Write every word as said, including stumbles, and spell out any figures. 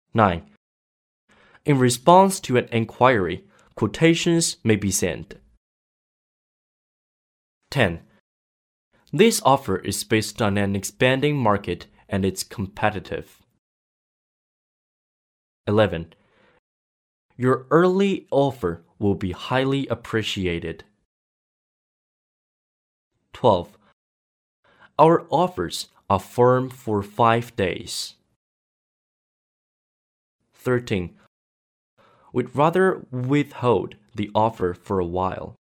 nine. In response to an inquiry, quotations may be sent. ten. This offer is based on an expanding market and it's competitive. eleven. Your early offer will be highly appreciated. twelve. Our offers are firm for five days. thirteen. We'd rather withhold the offer for a while.